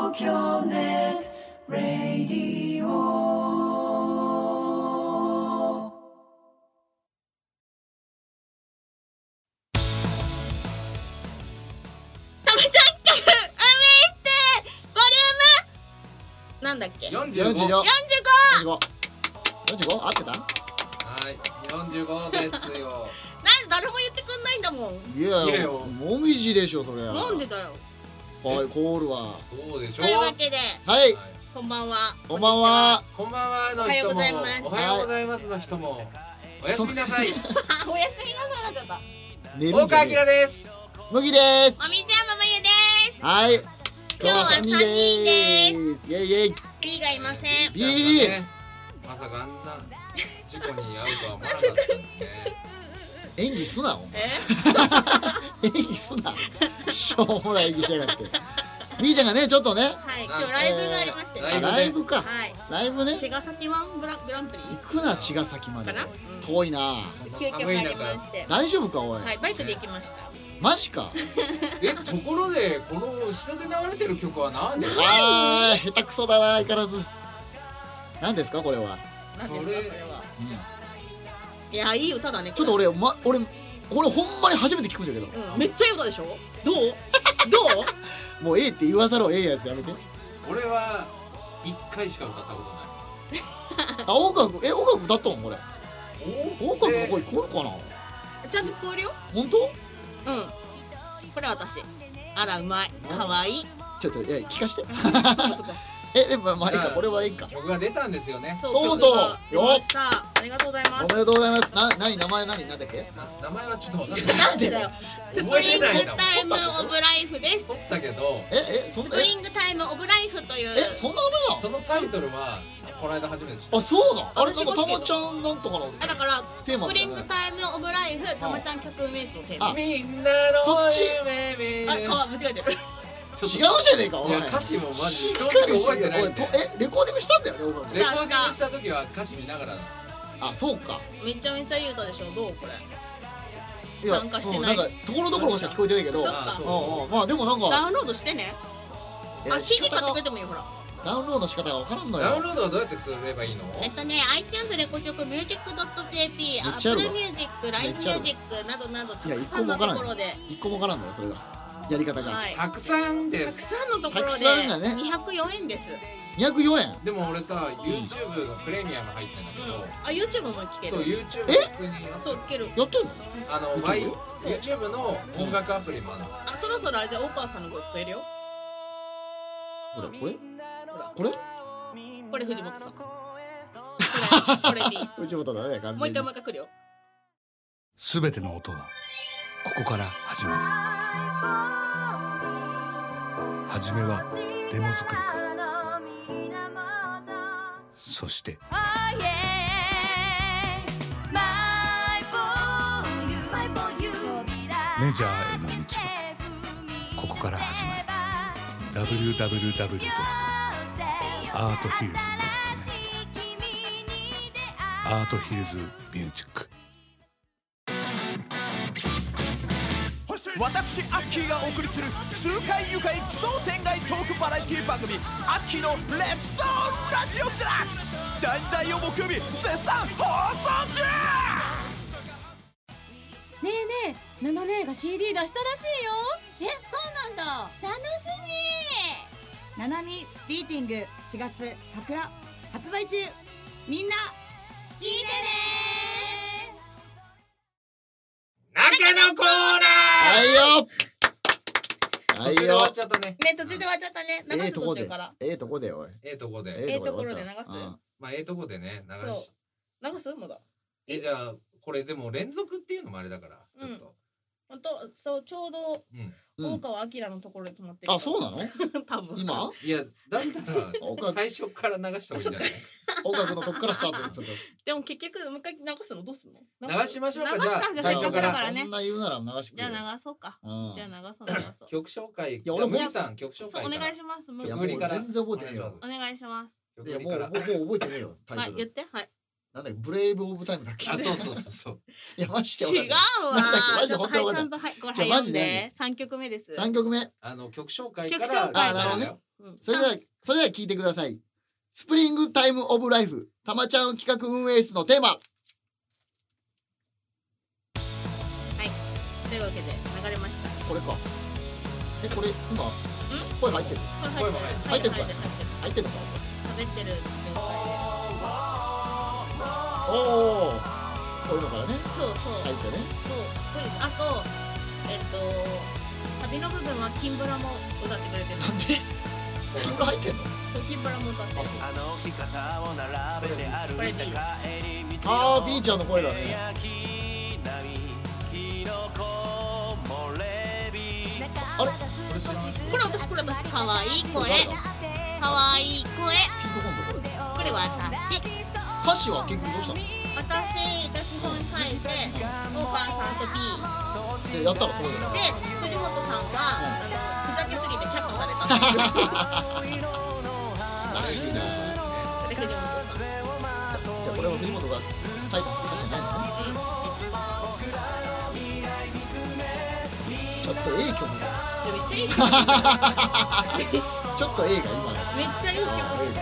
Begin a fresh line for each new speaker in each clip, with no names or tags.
東京ネットラディオ。
たまちゃん企画ボリュームなんだっけ
45
45
合ってた？
はい45ですよ。
なんで誰も言ってくんないんだもん。
いやもみじでしょそれは。
なんでだよ。
はいコールは。
そうでしょ。
というわけで
はい
こんばんは。
こんばんは。
こんばんはの人も
おはようございます
おはようございますの人もおやすみなさい。
おやすみなさいなっちゃった。
寝るん
大川
じゃね
明です。
麦です。
まみちゃんママゆです。
はい今日は3人
今日は三人
で
です
す。イエイイエイ。
B がいません。
いい
ねまさかあんな事故に遭うとは思わなかったんでね。
演技すなお前。
え
演技すな。しょうもない演技しやがって。みーちゃんがねちょっとね。
はい今日ライブがありましてね。
あライブか。
はい。
ライブね。
茅ヶ崎ワングランプリ
行くな茅ヶ崎まで
かな。
遠いな。
急遽入りまして。
大丈夫かおい。
はいバイクで行きました。
マジか。
ところでこの後ろで流れてる曲は何ですか？
あー下手くそだな相変わらず。何ですかこれは。
何ですかこれは。
うん
いやいい歌だね。
ちょっと俺これほんまに初めて聞くんだけど。
めっちゃいい歌でしょ。どう？
もうええって言わざるをええやつやめて。
俺は1回しか歌ったことない。
あ音楽歌ったのこれ。音楽
で
ここ聞こえるかな。
ちゃんと聞こえるよ。
本当？
うん。これ私。あらうまい。可愛い。
ちょっと聞かして。
そこ
でもまあいいかこれはいいか。
曲が出たんですよね。
そう
とうとう
曲が出ましたありがとうございま
おめ
す。
でとうございます。なんだっけ？
名前はちょっとわかんない。
なんでだよ。スプリングタイムオブライフです。
撮ったけど
そんな
スプリングタイムオブライフという。
そんな名前
そのタイトルはこの間初めて知った。
なの？あそうなん。あれなんか
私もつけた
たまちゃんなんとかの。
だから
テーマ
スプリングタイムオブライフたまちゃん曲名詞のテーマ。
みんなの
そっち
夢見る。
あ、間違えてる。
違うじゃねえかお前。
いや歌詞もマジ
しっ
正
かりし
直覚えてないんで。
レコーディングしたんだよね音楽。
レコーディングした時は歌詞見ながら。
あそうか。
めちゃめちゃいい歌でしょ。どうこれ。
いや
参加してない
なんかところどころしか聞こえてないけど。
そっか
まあでもなんか
ダウンロードしてね。あ、CD 買ってくれてもいいよほら。
ダウンロードの仕方がわからんのよ。
ダウンロードはどうやってすればいいの？
iTunes レコチョクミュージック .jp、
めっちゃあるわ
Apple Music、LINE ミュージックなどなどた
いや
くさんのところで、
一個もわからんのよそれがやり方が。
はい、
たくさんで
たく
す。
さんのところ
たくさんが
で
ね
204円です。
204円。
でも俺さ YouTube がプレミアム入ってんだけど。
あ、YouTube も聞け
そう
る。
YouTube 普通に
そう聞ける。
やってんの？YouTube？
YouTube の音楽アプリもあるの。
あ、そろそろあれじゃ大川さんの声聞こえるよ。
これ
ほらこれ藤本さん。これ B。
藤本だね完全に。
もう一回来るよ。
すべての音はここから始まる。はじめはデモ作りからそしてメジャーへの道はここから始まる。 www.arthillz.net アートヒルズミュージック。
私アッキーがお送りする痛快愉快奇想天外トークバラエティ番組アッキーのレッツドーンラジオデラックス第2第4木曜日絶賛放送中。
ねえねえ、ナナ姉が CD 出したらしいよ。そうなんだ。楽しみ。
ナナミビーティング4月桜発売中。みんな
聞いてね
中のコーナ
はいよ。はい
途中で終わっ
よ。
ちゃったね。
ね、途中で終わっちゃったね。流す途中から。
とこでおい。
とこで。
ところで流す。
まあとこでね流し。
流すまだ。
じゃあこれでも連続っていうのもあれだからちょっと。
本当そうちょうど大川明のところで止まってる。
あそうなの？
多分。
今？
いやだったら最初から流した方がいいんじゃない？
音楽のとこからスタートちょっと。
でも結局もう一回流すのどうすんの？
流しましょうか。じゃあ
最初からね。
そんな言うなら流してくれ。
じゃあ流そうか。じゃあ流そう。
曲紹介。
いや俺も
さん曲紹介。
お願いします。
いやもう全然覚えてねえよ。
お願いします。
いやもう覚えてねえよタイトル。
はい言ってはい。
なんだっけブレイブオブタイムだっけ？
あそう。
いやマジで
違うわ。
なんだっけマジで本当は
ちゃんとはいこれマジで3曲目です。
3曲目。
曲紹介から。
曲紹介
なるほどね。 それでは聞いてください。スプリングタイムオブライフたまちゃん企画運営室のテーマ。
というわけで流れました。
これか。これ今声入ってる？
声も
入ってるか？入ってるのか？
喋ってる状態で。
おお。こういうのからね。
そう
入ってね。
そうあとサビの部分はキンブラも歌ってくれてる。
なんで？キンブラ入ってんの？
キンブラも歌ってる。これ B です。
あー、B ちゃんの声だね。あれ？
これ私かわいい声、かわいい声。
ピンとこんとこれ。
これ私。
歌詞は結局どうしたの？
私が基本に書いて、大川さんと B
でやったらそうだよね。
で、藤本さんはふざけすぎて却下されたんですよ。
らしいな。
それ藤本さん。
じゃあこれは藤本が書いた歌詞じゃないのね。ちょっといい曲だ。
めっちゃいい曲。
ちょっと映画今の。
めっちゃいい曲。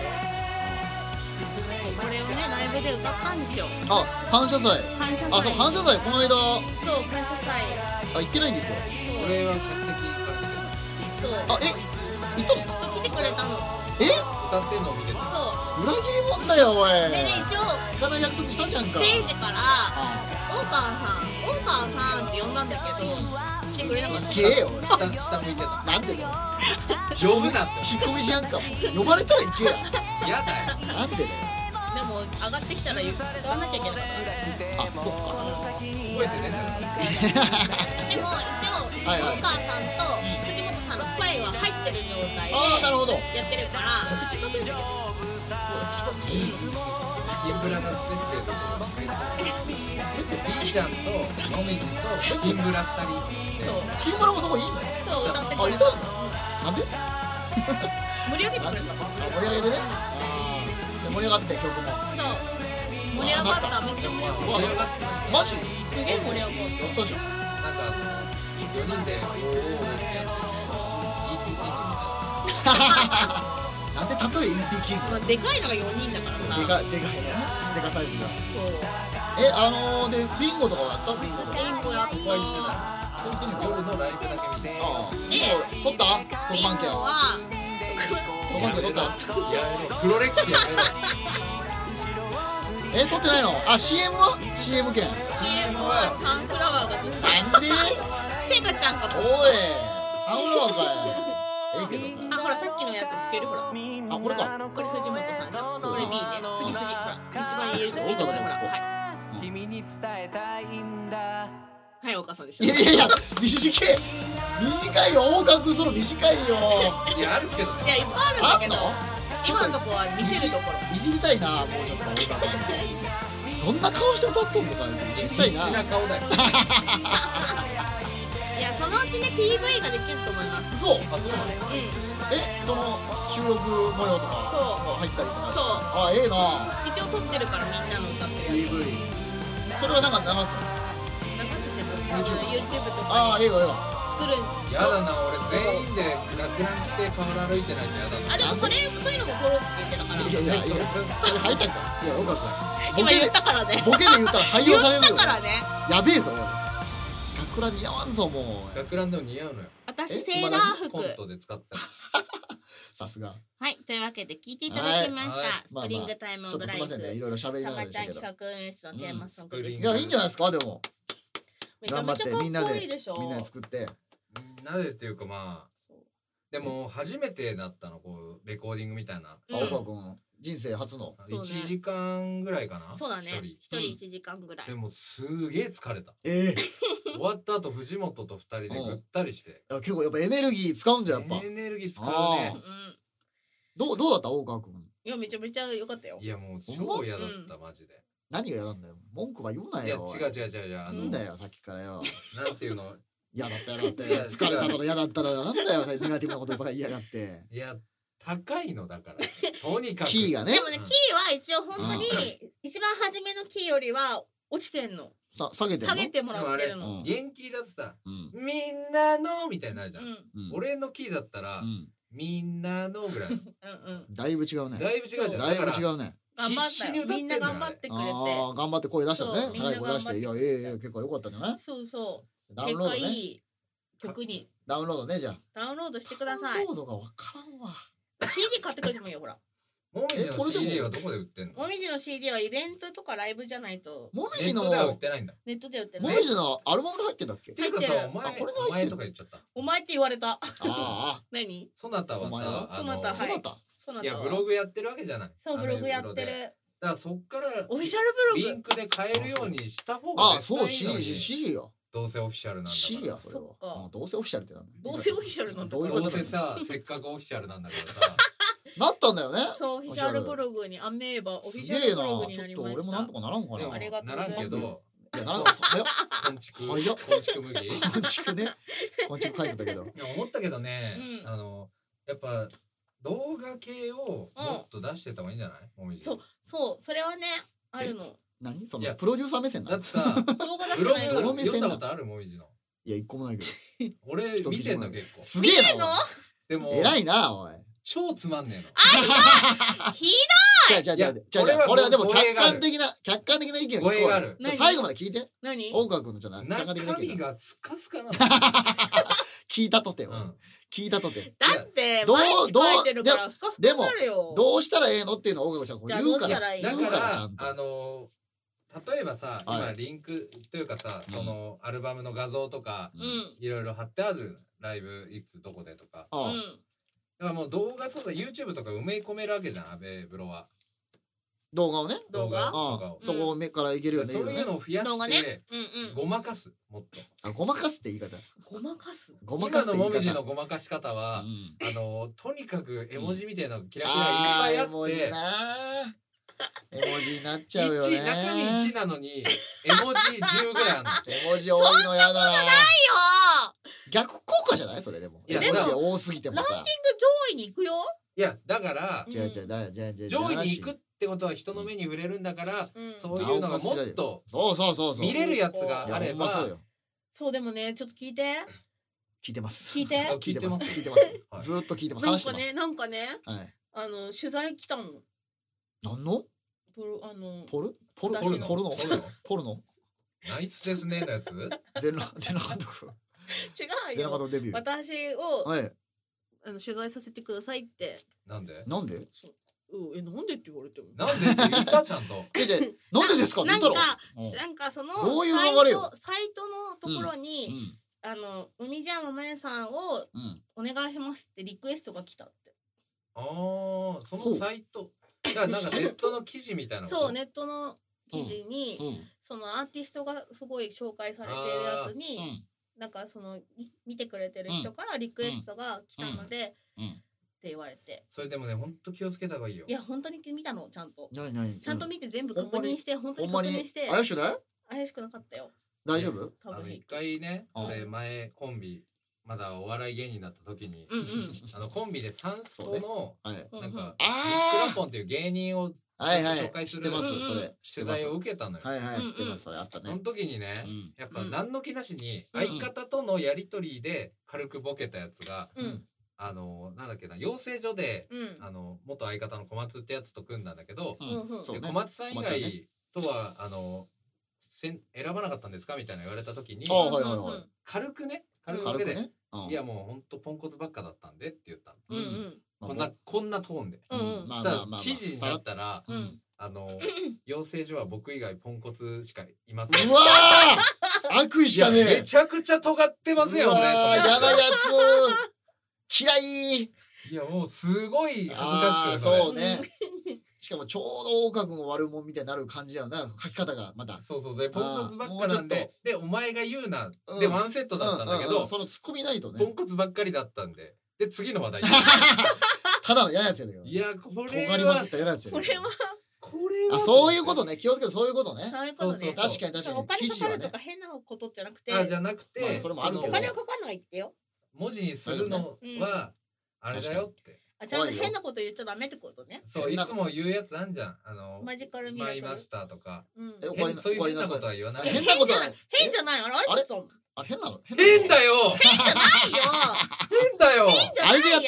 これをねライブで歌ったんですよ。
あ、感謝祭。あ、そう感謝祭この間。
そう感謝祭。
行ってないんですよ。
これは客席から見てる。
そう。
あ、行ったの？
そう来てくれたの。
歌ってんのを見てた。
そう。
裏切り者だよおい。
でね一応
行かない約束したじゃんか。
ステージから大川さんって呼んだんだけど来てくれなかった。
行けよ。
下向いてた。
なんでだよ。
上手なんだよ。
引っ込みじゃんか。呼ばれたら行けや。
嫌だよ。
なんでだよ。
でも上がってきたら歌わなきゃいけなかった。
あ、そっか。
覚えてねえんだか
でも一応大川さんと藤本さんの声は入ってる状態で
ああ、なるほど。
やってるから口パクで出てる。
ら。キンブラが滑ってるところめっちゃ
滑ってる。
B ちゃんともみじとキンブラ2人。
そう。キンブラもそこいいの？
そう歌ってく
あ、
れた。
いたんだ。なんで？
盛り上げてくれた。
盛り上げてね。で盛り上がって曲も。
そう盛り上がった。めっちゃ盛り上がった。
マジ？
すげえ盛り上がった。
やったじゃん。
なんか4人でおーってやって ET キングみたい
なんで例え ET キング？
まあでかいのが4人だからさ。
でかいね。でかサイズが。
そう。
でビンゴとかはやった？ビンゴとか。
ビンゴやった。
それ行ってみるか。
夜のライブだけ見て。
ああ。
で
取った？特番券。
は
特番券取った？
やめろ。黒歴史やめろ。
取ってないの？あ、CM は？ CM 券。
CM はサンフラワーが撮った。
なんで？
ペガちゃんが撮
おい、
った。
サンフラワーかい。けどさ。
あ、ほらさっきのやつ聞けるほら。
あ、これか。
これ藤本さんじゃん。これ B ね。次ほら。一番言えるとこいいとこでほら。はい。
君に伝えたいんだ。
はい、岡さんでした。
いや短いよ。大川君その短いよ。
いやあるけどね。
いやいっぱいあるんだけど。
あんの？
今のとこは見せるところ。
いじりたいな、もうちょっと大川君。どんな顔して歌っとんのかいじりたいな。
必死な顔だよ。
いや、そのうちね PV ができると思います。
そう。
あ、そうなんだ。
その収録模様とか
そう
入ったりとかして。
そう
あ、ええな。
一応撮ってるからみんなの歌ってるやつ
PV。それはなんか流すの？
流すってた YouTube と
ああ、
かに
ええわ。
作る。
やだな、俺全員で学ラン着て河原歩いてないとやだな。
あ、でもそういうのも撮ろうって言ってたから。
いや、それ入ったんか。いや、大川君。
今言ったからね。
ボケで言ったら採用されるよ。
言ったからね。
やべえぞ。学ラン似合わんぞもう。
学ランでも似合うのよ。
私セーラー服。
コントで使ってた。
さすが。
はい、というわけで聞いていただきました。
はい
スプリングタイムオ
ちょっとすい
ブライフ。
ませんね、いろいろ喋りな
たまちゃん
がらでしたけど。
企画運営室のテーマソングでし
い
た。
や、いいんじゃないですか、でも。
めちゃ
頑張って
めちゃかっ
みんなで
こいいでしょ。
みんなで作って。
みんなでっていうかまあでも初めてだったのこうレコーディングみたいな。
うん
大川君人生初の。
そうね
1時間ぐらいかな。
そうだね。一
一
人1時間ぐらい。
でもすげえ疲れた。
え
終わった後藤本と2人でぐったりして。
結構やっぱエネルギー使うんじゃんやっぱ。
エネルギー使う
あ
ね
うん。
どうだった大川君。
いや、めちゃめちゃ良かったよ。
いやもう超嫌だったマジで。
何が嫌なんだよ。文句は言うないよ。
や違う
なんだよさっきからよ。
なんていうの。
嫌だった嫌だった
いや
疲れたとか嫌だったのなんだよネガティブなことばっかり言いやがって。
いや高いのだからとにかく
キーがね。
でもね、キーは一応本当に一番初めのキーよりは落ちてんの。
下げてんの？
下げてもらってる
うん
の。
元気だってさ
うん
みんなのみたいになるじゃん。
うん
俺のキーだったら
うん
みんなのぐらい
うんうん
だいぶ違うね。
だいぶ違うじゃん。
だいぶ
だから
違うね。
頑張ったよ
必死に歌ってんのよ
みんな頑張ってくれて
ああ、頑張って声出した
そう
ね。
みんな
高い声出して。いや、
頑張って
ええ結構良かったんじゃない？
そうそう
ダウンロードね。
結果いい曲に
ダウンロードね、じゃあ。
ダウンロードしてくださ
ダウン
い
ロードがわからんわ。
CD 買ってくれてもいいよほら
もみじの
これでも
CD はどこで売ってんの？
もみじの CD はイベントとかライブじゃないと
もみじの、
ネットでは売ってないんだ。
ネットで売ってない
もみじのアルバムに入ってんだっけ
っていうかさ、
入ってる
お前
あこれが入ってる
お前とか言っちゃった。
お前って言われた
ああ、
何
そなたは
お前は
さ、
そなたはい
そうだった。
いや
そなたは
ブログやってるわけじゃない。
そうブログやってる
アメブロでだからそっから
オフィシャルブログ
リンクで買えるようにした方が
ああ、そう、
絶対いいのに
C よ。
どうせオフィシャルなんだ
C
から
や、それは
そっか。
どうせオフィシャルってなんだ。
どうせオフィシャルなんだから
どういうこと
どうせさ、せっかくオフィシャルなんだからさ、
なったんだよね。
そうオフィシャルブログにアメーバオフィシャ
すげえな。
ルブログに
ちょっ
なりまし
と俺もなんと
た
かならんかな。
でも
ありがとうございます
ならんけど、
いや、ならんかった。早っ。
昆虫
早っ
昆虫麦。い
昆虫ね。昆虫書いてたけど。
や思ったけどね、
うん
やっぱ動画系をもっと出してた方がいいんじゃない？もみじ。
そうそれはねあるの
何そ
いや
のプロデューサー目線なの
だってさ、
動画出し
ブロ
てないから
どの目線なの
グ読んだことあるもみじの。
いや、一個もないけど。
俺見てんの結構。
すげえな。
でも
おい偉いな、おい。
超つまんねえの。
ひ
じゃあ、これはでも客観的な意見を聞こうよ。
語弊がある。
何
最後まで聞いて。
何
音楽のじゃない。客観的な
中身
意見。
がスカスカなの。
聞いたとてよ
う。ん。
聞いたとて。
だって
どう
毎日書いてるからふかふ
でも
かなるよ
どうしたらええのっていうのを音楽ちゃんこれ言うから。
じゃあどうしたらいい
言う
だか
からちゃんと。
ら例えばさ、
はい
今リンクというかさ、
うん
そのアルバムの画像とか
うん
いろいろ貼ってあるライブいつどこでとか。
ああ
うん
だからもう動画とか YouTube とか埋め込めるわけじゃん、アベブロは。
動画をね。
動画
あ
動画を。
あそこを目からいけるよね。
そういうのを増や
動画ね
して
うんうん
ごまかす、もっと。
あごまかすって言い方。
ごまかす
ごまかすって言い
今のもみじの
方。
ごまかし方は
う、ん
とにかく絵文字みたいなのキラキラいっぱいあ
あー絵文字
って、
な絵文字になっちゃうよね。
中身1なのに絵文字10ぐらいあるの。
絵文字多いのやだな。
よ
逆効果じゃないそれでも。
いや
絵文字多すぎてもさ。
ランキング上位に行くよ
いや、だから、
違う違うじゃあ
上位に行くってことは人の目に触れるんだから、
うん
そういうのがもっと
そう。
見れるやつが
いやほ
あれば、
んまそうよ。
そうでもねちょっと聞いて
聞いてます。
聞いて
あ
聞いてます。
聞
聞いてます。
はい
ずーっと聞いてます。
なん
話してます。
かねなんかね
はい。
取材来たの
なんのポル
私の
ポルノ
ポルノ
ポルノ
ナイスですねのやつ。
全裸監督。
違う
全裸監
よ
督デビュー。
私を
はい。
取材させてくださいって
なんで
なんで？
なんでって言われても
なんでって言ったちゃんと。
なんでですかって言ったろ。
なんかその
どういう流れよ
サイトのところに、もみじやままやさんをお願いしますってリクエストが来たって
ああ、そのサイト。だからなんかネットの記事みたいなこと。
そうネットの記事に、そのアーティストがすごい紹介されてるやつに、なんかその見てくれてる人からリクエストが来たので、って言われて。
それでもね、ほんと気をつけた方がいいよ。
いや本当に見たのちゃんと。
何
ちゃんと見て全部確認して本当に
ほんまに
確認して。
怪しくない？
怪しくなかったよ。
大丈夫？
多分
一回ね、
うん
俺前コンビまだお笑い芸人になった時に、
うんうん
コンビでサンスポの
はい。
なんか
あ
ビックラポンっていう芸人を
はいはい
紹。介する
知ってます。それ。知ってます。
取材を受けたのよ。
はいはい。知ってます。それあったね
その。時にね、
うん
やっぱ何の気なしに相方とのやりとりで軽くボケたやつが、
うん
なんだっけな、養成所で、
うん
元相方の小松ってやつと組んだんだけど、
うん
そうね
で小松さん以
小松はね
外とは選ばなかったんですかみたいな言われた時に
あはいはいはい。
軽くボケで、
軽くね。
いやもうほんとポンコツばっかだったんでって言ったの、
うんうん
こんなトーンで、
うん
まあ
そしたら
まあまあ。
記事になったら、
うん
養成所は僕以外ポンコツしかいません。
うわー悪意しかねえ。
めちゃくちゃ尖ってますよ
うわー
俺。
やだやつ。嫌い。
いやもうすごい恥ずか
ああ
しくて
そうね。しかもちょうど大川君も悪者みたいになる感じだよな書き方がまた。
そうでポンコツばっかなん
もうちょ
で、でお前が言うな
うん
でワンセットだったんだけど、
そのツッコミないと
ポ
ね。
ンコツばっかりだったんで、で次の話題。
ただの嫌なやつやだけど。
いやこれは
尖りまくった嫌なやつや
これは
あそういうことね。気をつけてそういうことね。
そういうことね。
そう
確かに確かに
お金かかると
記
か変なことじゃなくて、
あじゃなくて、
まあそれもあるけど
お金はかかんないってよ。
文字にするのはあれだよって。
あちゃんと変なこと言っちゃダメってことね。
そういつも言うやつなんじゃん。
マジカルミラクル。
マイマスターとか。
うん
え怒り
そういう変な
怒りなさい
ことは言わない。
変なことは
変じゃない。あれ
あれ変なの？
変だよ。
変じゃないよ。
変だよ。
変じゃないよ。
あれでやってんだよ。だっ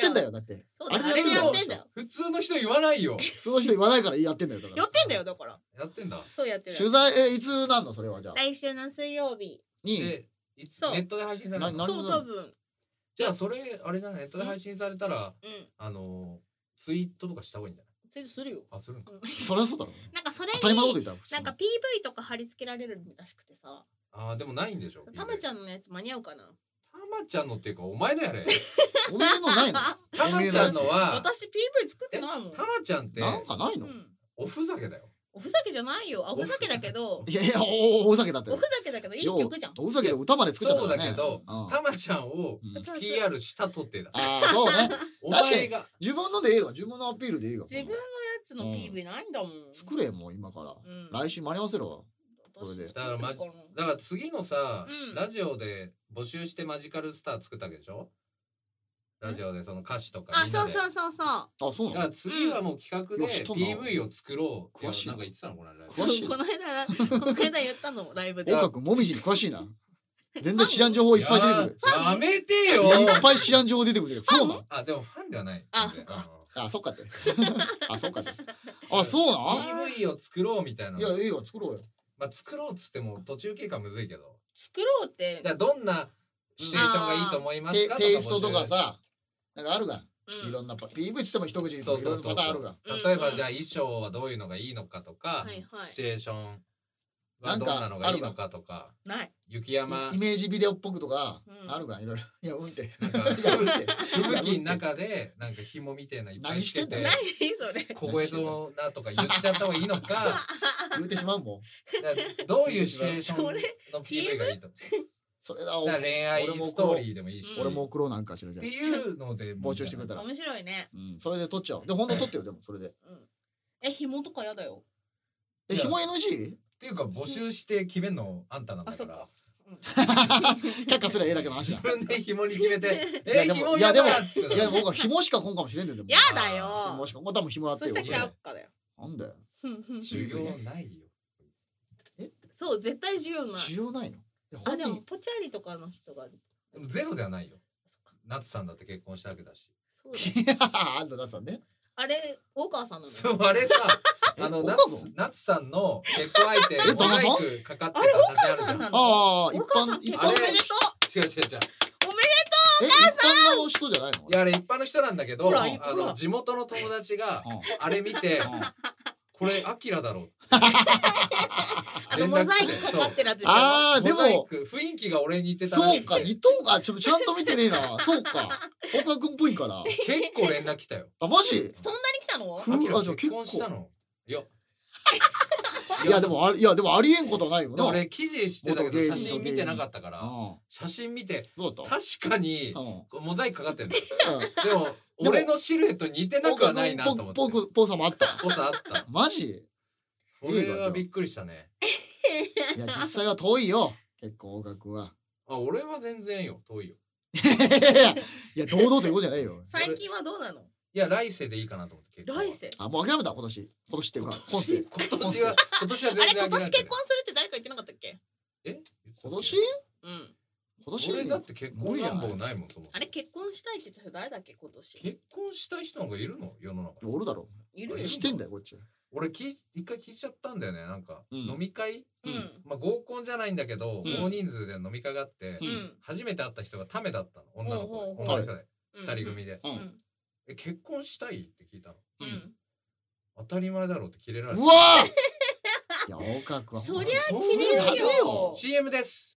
って
そうだ
あれ
あれでや
や
ってんだよ。
普通の人言わないよ。
その人言わないからやってんだよだから
やってんだよだから。
やってんだ。
そうやってる。
取材いつなんのそれはじゃあ
来週の水曜日。
に
で、
そう
ネットで配信されるの。
な
そう多分。
じゃあそれあれだね、ネットで配信されたら
うん。
ツイートとかした方がいいんじゃない？
ツイートするよ。
あ、するんだ。
そりゃそうだろ
なんかそれ
当たり前のこと
に
言ったら普通
なんか PV とか貼り付けられるらしくてさ。
あーでもないんでしょ。
たまちゃ
ん。
んのやつ間に合うかな。
たまちゃんのっていうかお前のやれ。
おめえのないの
たまちゃんのは
私 PV 作ってないもん。
たまちゃんって
なんかないの
うん。
おふざけだよ。
おふざけじゃないよ。あおふざけだけど。
いやいやおふざけだって
おふざけだけどいい曲じゃん。
おふざけで歌まで作っちゃった
そう
からね
だけど
うん
たまちゃんを
うん
PR したとってだ。
ああそうね
お
確かに
前が
自分のでいいわ自分のアピールでいいわ
自分のやつの PV ないんだもん。
作れもう今から
うん
来週間に合わせろこれで
だからだから次のさ、ラジオで募集してマジカルスター作ったわけでしょ。ラジオでその歌詞とか
あ、
みんなで。
そうそうそうそう。
あそうなの
だから次はもう企画で
いや知っとんな
PV を作ろう。
詳しい
なんか言ってたのこの間。
詳しい
この間言ったのライブで。
岡君もみじに詳しいな全然知らん情報いっぱい出てくる
やめてよ。
いっぱい知らん情報出てくるけどそうなの
あでもファンではない。
あそっか
あそっかってあそっかってあそうなん
PV を作ろうみたいな。
いや映画作ろうよ
まあ作ろうっつっても途中経過むずいけど。
作ろうって
だからどんなシチュエーションがいいと思いますか。
テイストとかさなんかあるが
うん
いろんなPV つっても一口にいろ
そうんそうそう
なパターンあるが
例えばじゃあ衣装はどういうのがいいのかとか、
はいはい
シチュエーションはどんなのがいいのかとか、
ない。
雪山
イメージビデオっぽくとか
うん
あるがいろいろいやうんって
なんか
いやうんって
吹雪の中でなんか紐みたいなのいっぱいしてて
何
何それ。
凍えそうなとか言っちゃった方がいいのか
言うてしまうもん
だからどういうシチュエーションの PV がいいと
それだ
だから恋愛ストーリーでもいいし
俺も送ろうなんかしらじゃ
っていうので
募集してくれたら
面白いね。
うんそれで撮っちゃおうで本当に撮ってよでもそれで
え、紐とかやだよ。
え紐 NG？
っていうか募集して決めんのあんたなんだ
あ、そ
から
っか。
却下すりゃええだけの話だ
自分で紐に決めて
いやでも
紐
いやでも
やだっつって
いや僕は紐しか来んかもしれんねんでも
やだよ。
紐しかもう多分紐あってよ
そしたら却下だよ。
なんだよ
需要ないよ
そう、絶対需要ない。
需要ないの
あ、でも
本人
ポチャリとかの人が。
でもゼロではないよ
そっか
夏さんだって結婚したわけだし
そうだよ。
あんたなさんね
あれ、大川さんなの。
そうあれさ
え
夏
お母さん
夏さの結婚相手
旦那さん
モザイクかかってた写真あるじゃん
さんなの。
ああ一
大川さん
般一般
結婚おめでと
違う違う違う
え一般の人じゃないの
いやあれ一般の人なんだけど
ほらほら
地元の友達が
うん
あれ見て
うん
これアキラだろう
モザイクかかってるやつでしょ。
あーでも
モザイク雰囲気が俺に似てたらしくて
そうか似とんあちゃんと見てねえなそうか岡君っぽいから
結構連絡来たよ
あマジ
そんなに来たの
ふ
アキラ
あじゃあ
結婚したのいや
いやでもありえんことはないよな
でも俺記事してたけど
元芸人
写真見てなかったから
うん
写真見て
どうだった
確かに
うん
モザイクかかってんだよ
うん
でも俺のシルエットに似てなくはないなと思って
ポさもあった
ぽさあった
マジ
俺はびっくりしたね
いや実際は遠いよ結構岡君は
あ俺は全然よ遠いよ
いや堂々ということじゃないよ
最近はどうなの。
いや来世でいいかなと思って結婚は
来世。
あもう諦めた今年っていうか今世
今年は全然
あれ、今年
諦めてない
結婚するって誰か言ってなかったっけ。
え
今年
うん。
今年
俺だって結婚願望ないもんそもそも
あれ、結婚したいって言ってた誰だっけ、今年。
結婚したい人なんかいるの世の中に
おるだろ
いるよ。
してんだよこっち
俺一回聞いちゃったんだよねなんか、
うん
飲み会
うん。
まあ合コンじゃないんだけど、
うん
大人数で飲み会があって、
うん。
初めて会った人がためだったの女の子
ほうほうほう
女の人で
うん
二人組で、
う
うんん。
結婚したいって聞いたの
うん。
当たり前だろうってキレられて
うわーいや岡君は
そりゃ
そう
キレるよ
ダメよ
CM です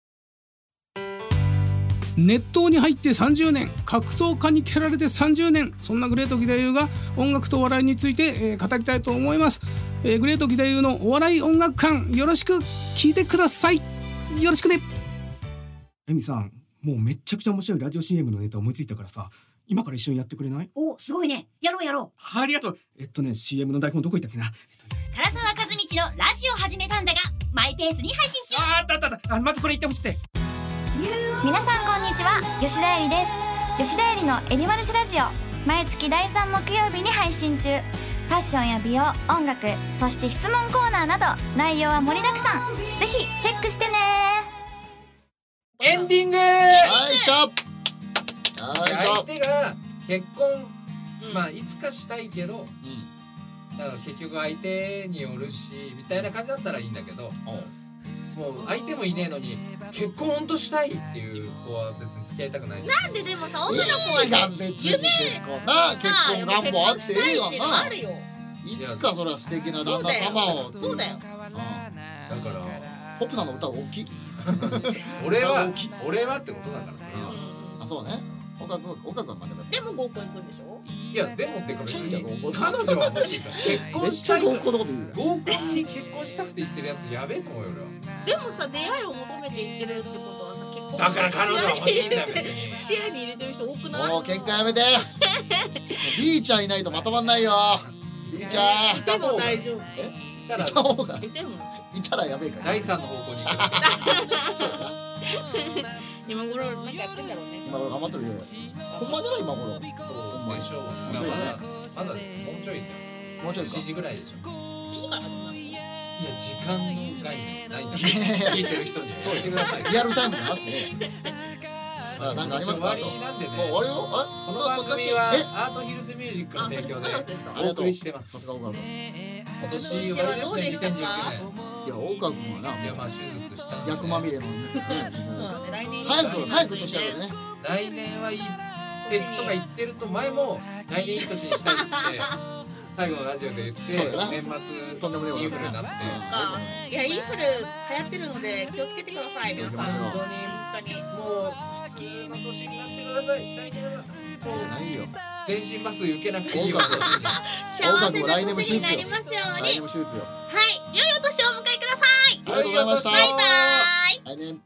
熱湯に入って30年格闘家に蹴られて30年そんなグレート義太夫が音楽とお笑いについて、語りたいと思います、グレート義太夫のお笑い音楽館よろしく聞いてくださいよろしくね。
エミさんもうめっちゃくちゃ面白いラジオ CM のネタ思いついたからさ今から一緒にやってくれない？
お、すごいね。やろうやろう。
ありがとう。CM の台本どこ行ったっけな。
唐沢和道のラジオ始めたんだがマイペースに配信中。
あったまずこれ言ってほしくて。
皆さんこんにちは、吉田絵里です。吉田絵里のエリマルシラジオ、毎月第3木曜日に配信中。ファッションや美容、音楽、そして質問コーナーなど内容は盛りだくさん。ぜひチェックしてね。
エンディング
よいしょよいしょ
相手が結婚まあいつかしたいけど、だから結局相手によるしみたいな感じだったらいいんだけど、もう相手もいねえのに結婚ほんとしたいっていう子は別に付き合いたくない。
なんででもさ、女の子はね、
別に結婚願望あっていいわな。
あるよ。
いつかそれは素敵な旦那様を。
そうだよ。
だから
ポップさんの歌が大きい。
俺はってことだからさ。
あ、そうね。岡君はまだ
でも合コン行くんでしょ。
いやでもってか別に彼女は欲しいから結婚したいから。合コンに結婚したくて言ってるやつやべえと思うよ俺は。
でもさ、出会いを求めて言ってるってことはさ、結婚
だから彼女は欲しいんだよ別に。
視野に入れてる人多くない？
もう喧嘩やめて。B ちゃんいないとまとまんないよ。B ちゃん。
でも大丈夫。
いた方がいたらやべえから。
第三の方向に行く。
そうだな。
今頃なんかやってんだろうね。
今頃頑張ってるよ。ほんまじゃない今頃。
そうでしょう。まだもうちょいだよ。
もうちょいか。
7時ぐらいでしょ。
7時から始まる。
いや時間の概念ないんだ。聞いてる人に
そう
言ってください。
リアルタイムで話すね。なんかありますか？
終わりなんでね。
もう終わるよ。
この番組はアートヒルズミュージックの提供でお送りしてます。
さすが岡君。
今年終わりですね。2019年。
いや岡君はな。
いやまあ手術したんで。
役まみれのね。早く年上げてね。
来年はいってとか言ってると前も来年いい年にしたいっつって最後のラジオで言って年末
とんでもない
インフルになって。
いやインフル流行ってるので気をつけてください皆さん。
本当にもう普通の年になってください。来年は
ないよ。
全身麻酔受けなくていいよ。
幸せな年になりますように。
来年も手術よ。
はい、良いお年をお迎えください。
ありがとうございました。
バイバイ。
来年。